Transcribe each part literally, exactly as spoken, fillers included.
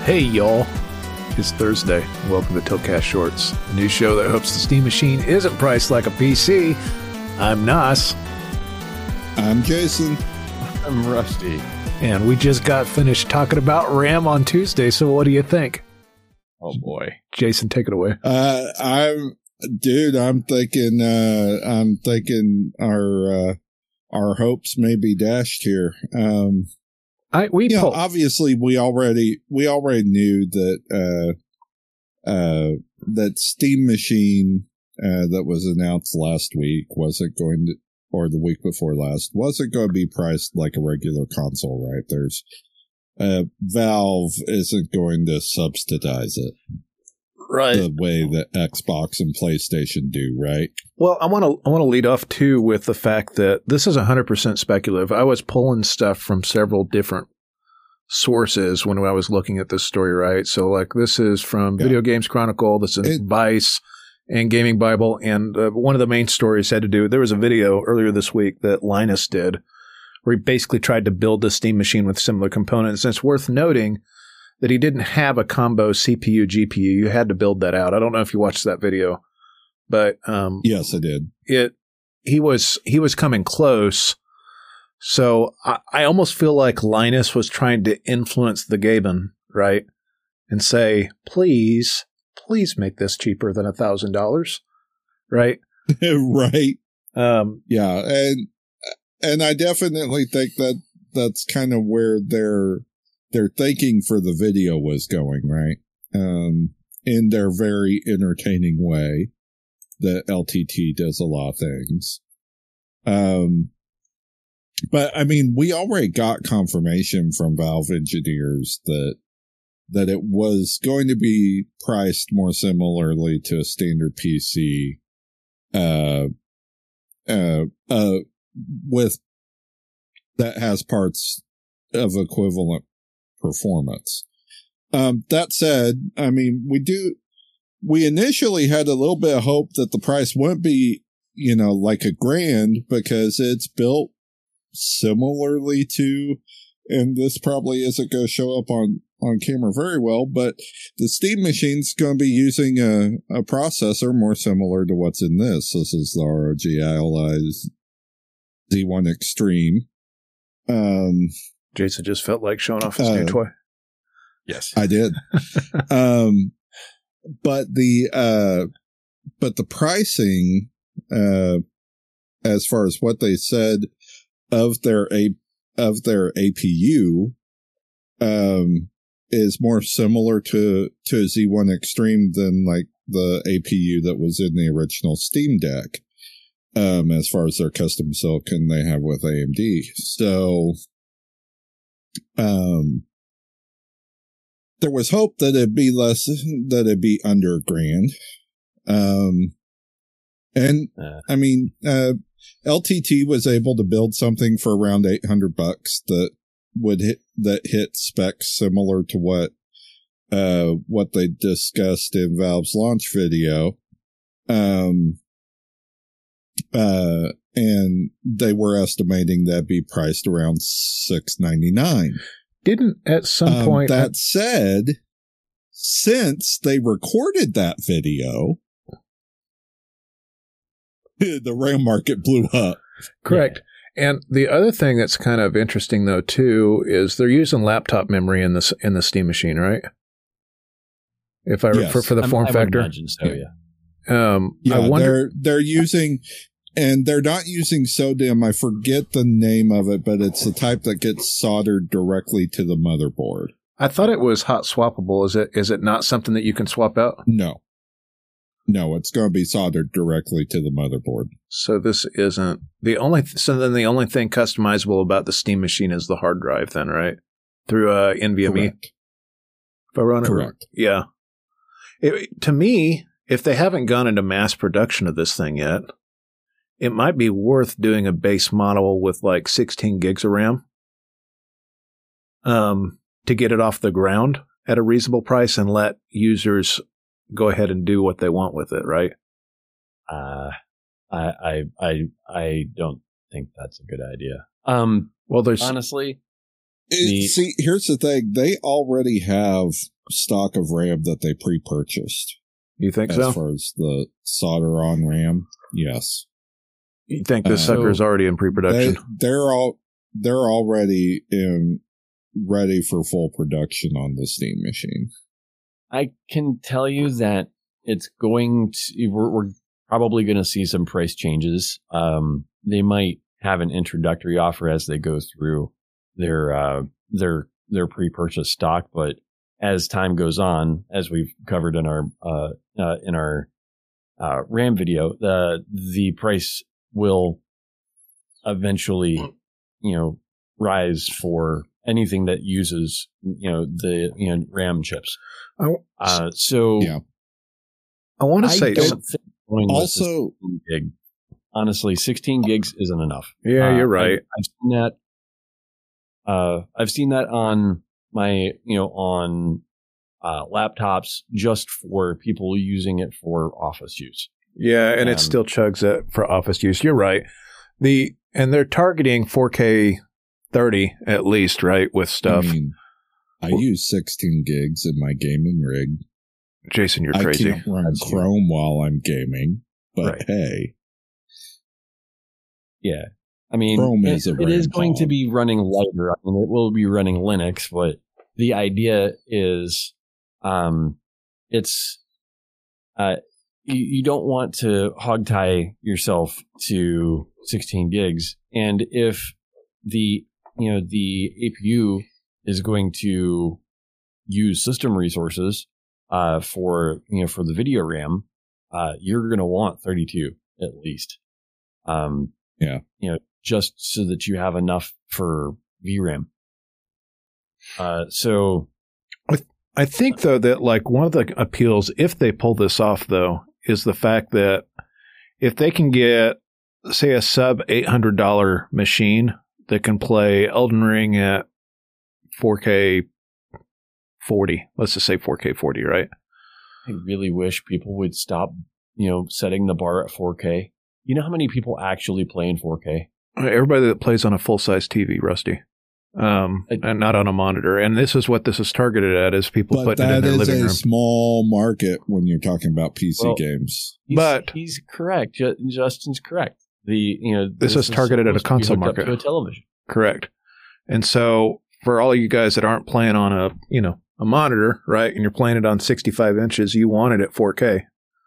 Hey, y'all. It's Thursday. Welcome to Tiltcast Shorts, a new show that hopes the Steam Machine isn't priced like a P C. I'm Nas. I'm Jason. I'm Rusty. And we just got finished talking about RAM on Tuesday, so what do you think? Oh, boy. Jason, take it away. Uh, I'm, dude, I'm thinking, uh, I'm thinking our, uh, our hopes may be dashed here. Um, I, we you know, pulled. obviously we already, we already knew that, uh, uh, that Steam Machine, uh, that was announced last week wasn't going to, or the week before last, wasn't going to be priced like a regular console, right? There's, uh, Valve isn't going to subsidize it. Right. The way that Xbox and PlayStation do, right? Well, I want to I want to lead off too with the fact that this is one hundred percent speculative. I was pulling stuff from several different sources when I was looking at this story, right? So, like, this is from Yeah. Video Games Chronicle, this is It- Vice, and Gaming Bible, and uh, one of the main stories had to do. There was a video earlier this week that Linus did, where he basically tried to build the Steam Machine with similar components. And it's worth noting that he didn't have a combo C P U G P U. You had to build that out. I don't know if you watched that video, but um, Yes, I did. it he was he was coming close. So I, I almost feel like Linus was trying to influence the Gaben, right, and say, please, please make this cheaper than a thousand dollars, right? Right. Um, Yeah. And, and I definitely think that that's kind of where their, their thinking for the video was going, right? Um, in their very entertaining way that L T T does a lot of things. Um, but I mean, we already got confirmation from Valve engineers that, that it was going to be priced more similarly to a standard P C, uh, uh, uh, with that has parts of equivalent performance. Um, that said, I mean, we do, we initially had a little bit of hope that the price wouldn't be, you know, like a grand because it's built similarly to, and this probably isn't going to show up on, on camera very well, but the Steam Machine's going to be using a, a processor more similar to what's in this. This is the R O G Ally Z one Extreme. Um, Jason just felt like showing off his Uh, new toy. Yes. I did. um, but the, uh, but the pricing, uh, as far as what they said of their A, of their A P U, um, is more similar to, to a Z one Extreme than like the A P U that was in the original Steam Deck. Um, as far as their custom silicon they have with A M D. So, um, there was hope that it'd be less, that it'd be under a grand. Um, and Uh. I mean, uh, L T T was able to build something for around eight hundred bucks that would hit, that hit specs similar to what, uh, what they discussed in Valve's launch video. Um, uh, and they were estimating that'd be priced around six ninety-nine. Didn't at some Um, point that said, since they recorded that video, the RAM market blew up. correct. And the other thing that's kind of interesting though too is they're using laptop memory in this in the Steam Machine, right? If I Yes. for, for the I'm- form I would factor, imagine so, yeah. um, Yeah, I wonder. they're they're using, and they're not using SODIMM. I forget the name of it, but it's the type that gets soldered directly to the motherboard. I thought it was hot swappable. Is it? Is it not something that you can swap out? No, no, it's going to be soldered directly to the motherboard. So this isn't the only. Th- so then the only thing customizable about the Steam Machine is the hard drive, then, right? Through uh, NVMe. Correct. If I run it, Correct. yeah. It, to me, if they haven't gone into mass production of this thing yet, it might be worth doing a base model with like sixteen gigs of RAM, um, to get it off the ground at a reasonable price and let users go ahead and do what they want with it, right? Uh, I, I, I, I don't think that's a good idea. Um, Well, there's honestly, It- The- see, here's the thing. They already have stock of RAM that they pre-purchased. You think as so? As far as the solder on RAM, yes. You think this uh, sucker is already in pre-production? They, they're all they're already in ready for full production on the Steam machine. I can tell you that it's going to. We're, we're probably going to see some price changes. Um, they might have an introductory offer as they go through their uh, their their pre-purchase stock, but as time goes on, as we've covered in our uh, uh, in our uh, RAM video, the the price will eventually, you know, rise for anything that uses, you know, the you know RAM chips. Uh, so yeah, I want to say don't think going also with gig. Honestly, sixteen gigs isn't enough. Yeah, uh, you're right. I, I've seen that. Uh, I've seen that on my, you know, on uh, laptops just for people using it for office use. Yeah, and um, it still chugs it for office use. You're right. The and they're targeting four K thirty at least, right? With stuff. I mean, I use sixteen gigs in my gaming rig. Jason, you're crazy. I can't run Chrome while I'm gaming, but right. hey. Yeah. I mean, Chrome it, is, a it is going hog. to be running lighter. I mean, it will be running Linux, but the idea is um, it's uh, you, you don't want to hog tie yourself to sixteen gigs. And if the, you know, the A P U is going to use system resources uh, for, you know, for the video RAM, uh, you're going to want thirty-two at least. Um, yeah. You know, just so that you have enough for V RAM. Uh, so I, th- I think though that like one of the appeals, if they pull this off though, is the fact that if they can get, say, a sub eight hundred dollars machine that can play Elden Ring at four K forty, let's just say four K forty, right? I really wish people would stop, you know, setting the bar at four K. You know how many people actually play in four K? Everybody that plays on a full-size T V, Rusty, um, I, and not on a monitor. And this is what this is targeted at: is people but putting it in their living room. That is a small market when you're talking about P C well, games. He's, but he's correct. Justin's correct. The you know this, this is targeted at a console market, to a television. Correct. And so for all of you guys that aren't playing on a you know a monitor, right, and you're playing it on sixty-five inches, you want it at four K.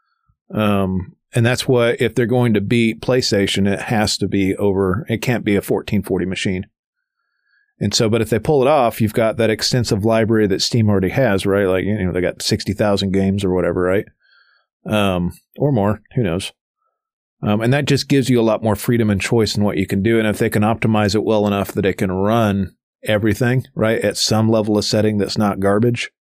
Um. And that's what, if they're going to beat PlayStation, it has to be over, it can't be a fourteen forty machine. And so, but if they pull it off, you've got that extensive library that Steam already has, right? Like, you know, they got sixty thousand games or whatever, right? Um, or more, who knows? Um, and that just gives you a lot more freedom and choice in what you can do. And if they can optimize it well enough that it can run everything, right, at some level of setting that's not garbage,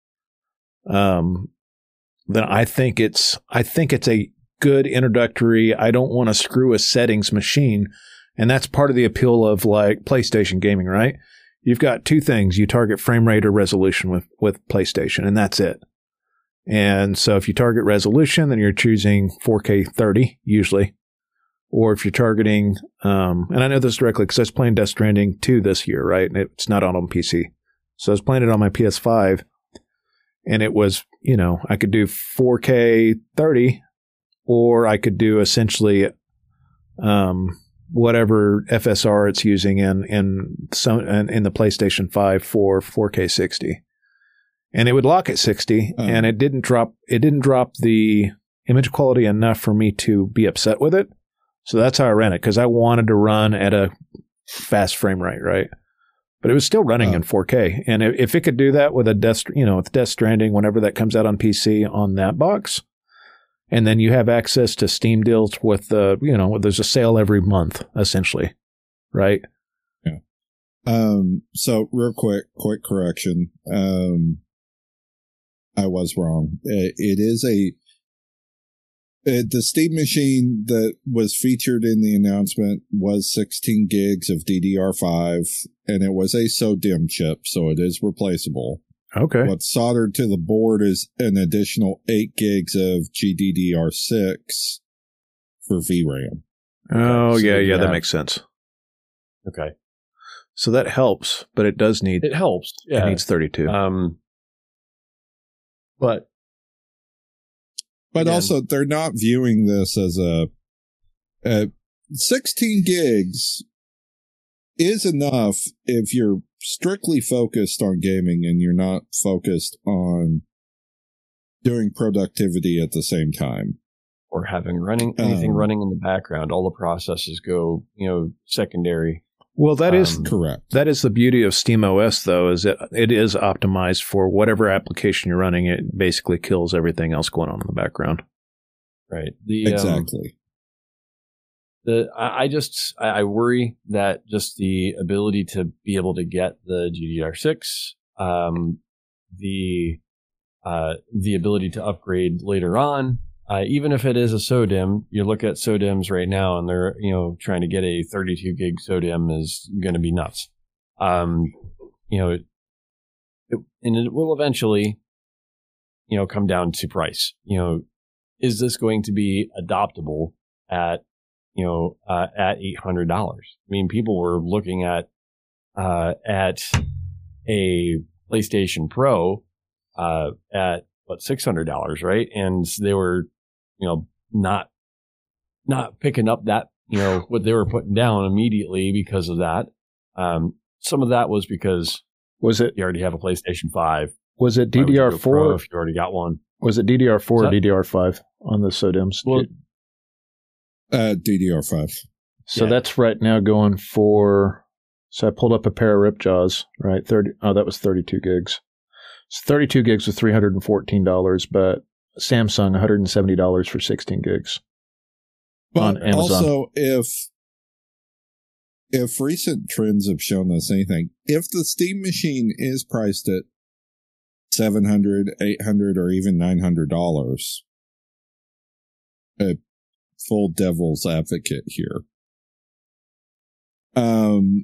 um, then I think it's, I think it's a good introductory, I don't want to screw a settings machine. And that's part of the appeal of like PlayStation gaming, right? You've got two things. You target frame rate or resolution with, with PlayStation, and that's it. And so if you target resolution, then you're choosing four K thirty usually. Or if you're targeting, um, and I know this directly because I was playing Death Stranding two this year, right? And it's not out on P C. So I was playing it on my P S five, and it was, you know, I could do four K thirty, or I could do essentially um, whatever F S R it's using in in some in, in the PlayStation five for four K sixty, and it would lock at sixty, oh. and it didn't drop. It didn't drop the image quality enough for me to be upset with it. So that's how I ran it, because I wanted to run at a fast frame rate, right? But it was still running oh. in four K, and if it could do that with a Death, you know, with Death Stranding, whenever that comes out on P C on that box. And then you have access to Steam deals with, uh, you know, there's a sale every month, essentially, right? Yeah. Um. So, real quick, quick correction. Um, I was wrong. It, it is a it, the Steam machine that was featured in the announcement was sixteen gigs of D D R five, and it was a SODIMM chip, so it is replaceable. Okay. What's soldered to the board is an additional eight gigs of G D D R six for V RAM. Oh, so yeah, yeah, have, that makes sense. Okay. So that helps, but it does need... It helps, yeah. It needs thirty-two. Um, But but again, also they're not viewing this as a, a sixteen gigs is enough if you're strictly focused on gaming and you're not focused on doing productivity at the same time. Or having running anything Um, running in the background. All the processes go, you know, secondary. well, that is Um, Correct. that is the beauty of SteamOS, though, is that it is optimized for whatever application you're running. It basically kills everything else going on in the background. Right. The um, Exactly. the I, I just I, I worry that just the ability to be able to get the G D D R six, um, the uh, the ability to upgrade later on. Uh, even if it is a SODIMM, you look at SODIMMs right now, and they're you know trying to get a thirty-two gig SODIMM is going to be nuts. Um, you know, it, it, and it will eventually, you know, come down to price. You know, is this going to be adoptable at you know uh, at eight hundred dollars? I mean, people were looking at uh, at a PlayStation Pro uh, at what six hundred dollars, right? And they were you know, not not picking up that, you know, what they were putting down immediately because of that. Um, some of that was because Was it you already have a PlayStation five. was it Why would you D D R go Pro four? if you already got one? Was it D D R four So- or D D R five on the SODIMMs? Well, Uh, D D R five. So yeah. that's right now going for. So I pulled up a pair of Ripjaws, right? Thirty. Oh, that was thirty-two gigs. So thirty-two gigs was three hundred and fourteen dollars, but Samsung one hundred and seventy dollars for sixteen gigs. On But Amazon. also, if if recent trends have shown us anything, if the Steam machine is priced at seven hundred, eight hundred, or even nine hundred dollars, a full devil's advocate here. Um,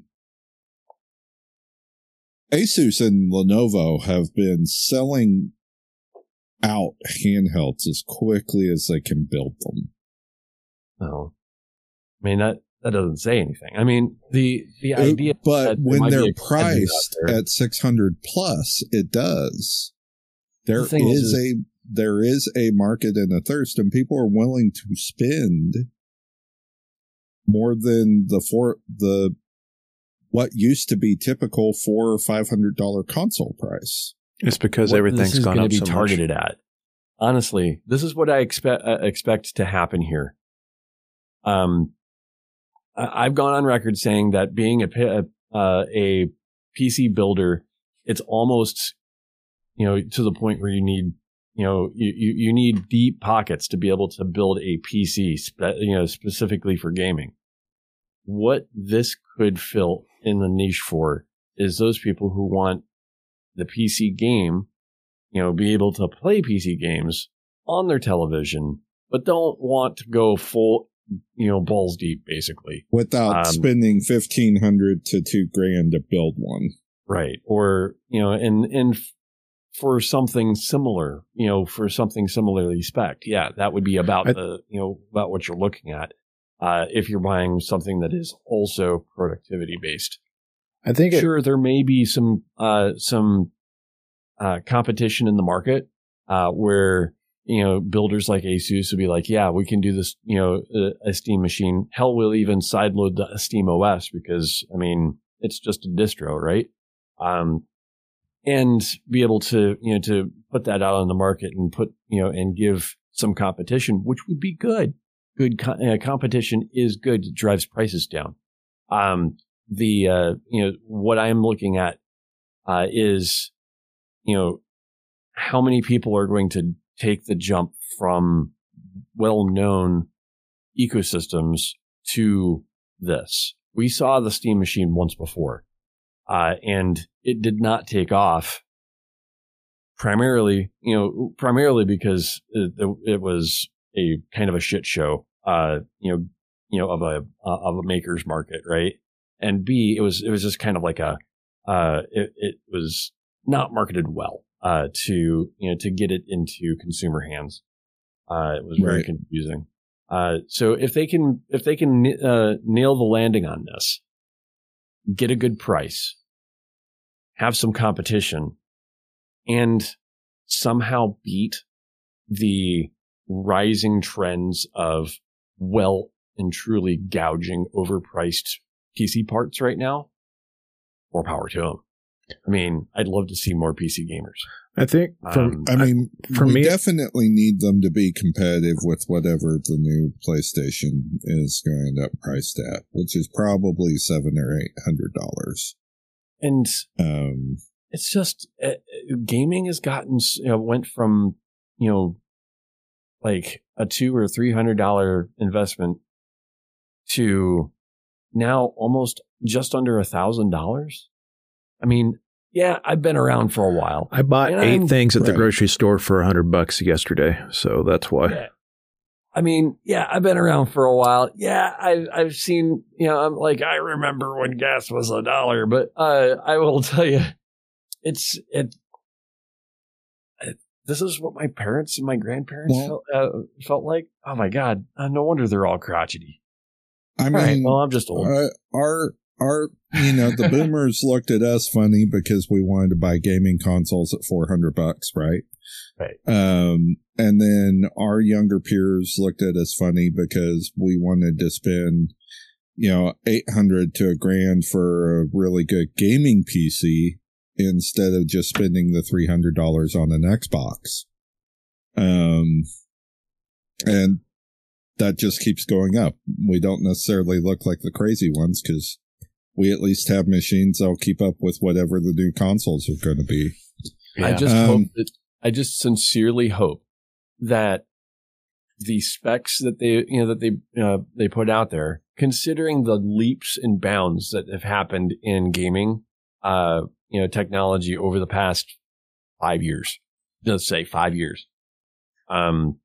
Asus and Lenovo have been selling out handhelds as quickly as they can build them. no. I mean, that, that doesn't say anything. I mean, the the idea. Uh, but that there when might be they're a competitor out priced there- at six hundred plus, it does. There The thing is, is- a there is a market and a thirst, and people are willing to spend more than the four the what used to be typical four or five hundred dollar console price. It's because what everything's this is gone gonna up be so targeted at. Honestly, this is what I expect uh, expect to happen here. Um, I- I've gone on record saying that being a P- uh, a P C builder, it's almost you know to the point where you need you know you, you, you need deep pockets to be able to build a P C spe- you know specifically for gaming. What this could fill in the niche for is those people who want the P C game, you know, be able to play P C games on their television, but don't want to go full, you know, balls deep, basically. Without Um, spending fifteen hundred to two grand to build one. Right. Or, you know, and, and f- for something similar, you know, for something similarly spec'd. Yeah, that would be about I- the, you know, about what you're looking at. Uh, if you're buying something that is also productivity based. I think it, Sure, there may be some uh, some uh, competition in the market uh, where you know builders like Asus would be like, yeah, we can do this, you know, a, a Steam machine. Hell, we'll even sideload the Steam O S because I mean it's just a distro, right? Um, and be able to you know to put that out on the market and put you know and give some competition, which would be good. Good co- uh, competition is good. It drives prices down. Um, the uh, you know what I'm looking at uh, is you know how many people are going to take the jump from well-known ecosystems to this. We saw the Steam machine once before, uh, and it did not take off. Primarily, you know, primarily because it, it was a kind of a shit show, uh, you know, you know, of a uh, of a maker's market, right? And B, it was it was just kind of like a, uh, it, it was not marketed well, uh, to you know to get it into consumer hands. Uh, it was very Right. confusing. Uh, so if they can if they can uh, nail the landing on this, get a good price, have some competition, and somehow beat the rising trends of well and truly gouging overpriced P C parts right now, more power to them. I mean, I'd love to see more P C gamers. I think from, Um, I mean, for we me- definitely need them to be competitive with whatever the new PlayStation is going to end up priced at, which is probably seven or eight hundred dollars. And Um, it's just uh, gaming has gotten, you know, went from, you know, like a two or three hundred dollar investment to now almost just under a thousand dollars. I mean, yeah, I've been around for a while. I bought And eight I'm- things at the Right. grocery store for a hundred bucks yesterday, so that's why. Yeah. I mean, yeah, I've been around for a while. Yeah, I've I've seen, you know, I'm like, I remember when gas was a dollar, but uh, I will tell you, it's it. it this is what my parents and my grandparents Well- felt, uh, felt like. Oh my god, uh, no wonder they're all crotchety. I All right, mean, well, I'm just old. uh, our our you know the boomers looked at us funny because we wanted to buy gaming consoles at four hundred bucks, right? Right. Um, and then our younger peers looked at us funny because we wanted to spend, you know, eight hundred to a grand for a really good gaming P C instead of just spending the three hundred dollars on an Xbox. Um, and that just keeps going up. We don't necessarily look like the crazy ones because we at least have machines that'll keep up with whatever the new consoles are going to be. I Yeah. just Um, hope that I just sincerely hope that the specs that they you know that they uh, they put out there, considering the leaps and bounds that have happened in gaming, uh, you know, technology over the past five years, let's say five years. Um,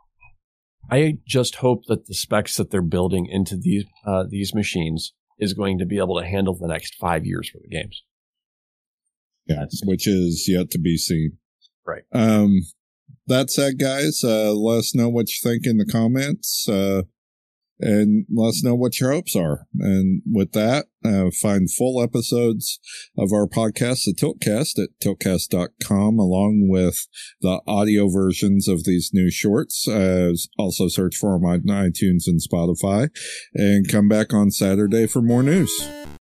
I just hope that the specs that they're building into these uh, these machines is going to be able to handle the next five years for the games. Yeah, That's- which is yet to be seen. Right. Um, that said, guys, uh, let us know what you think in the comments, uh, and let us know what your hopes are. And with that, uh, find full episodes of our podcast, the Tiltcast, at tiltcast dot com, along with the audio versions of these new shorts. Uh, also search for them on iTunes and Spotify, and come back on Saturday for more news.